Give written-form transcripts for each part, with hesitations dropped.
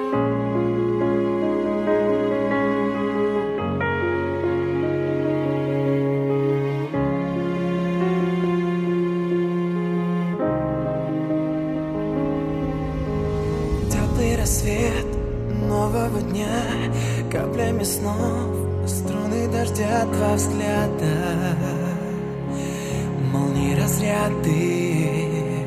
Теплый рассвет нового дня, каплями снов, струны дождя, два взгляда, молнии, разряды.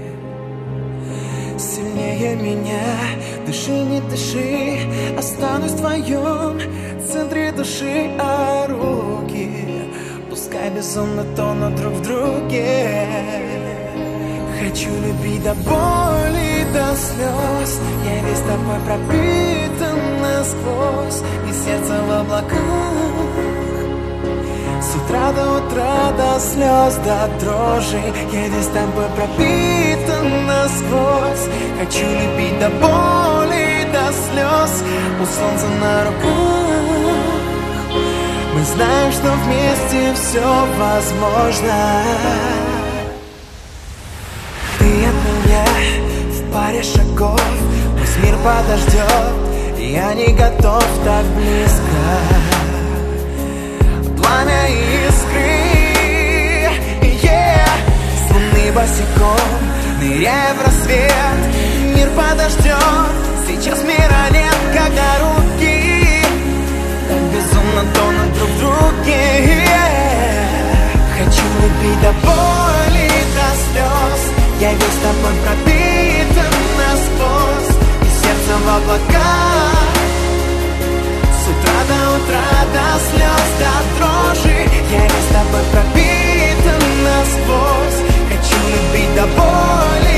Сильнее меня, дыши, не дыши, останусь в твоем центре души, а руки пускай безумно тонут друг в друге. Хочу любить до боли, до слез, я весь тобой пропитан насквозь, и сердце в облаках. С утра до утра, до слез, до дрожи, я весь тобой пропитан насквозь. Хочу любить до боли, до слез, у солнца на руках. Мы знаем, что вместе все возможно. Ты от меня в паре шагов, пусть мир подождет, я не готов так близко. Пламя искры, с луны босиком, ныряя в рассвет, мир подождет, сейчас мира нет, когда руки так безумно тонут друг в друге. Хочу любить до боли, до слез, я весь тобой пропитан насквозь, и сердце в облаках. С утра до утра, до слез, до дрожи, я весь тобой пропитан насквозь. Хочу любить до боли,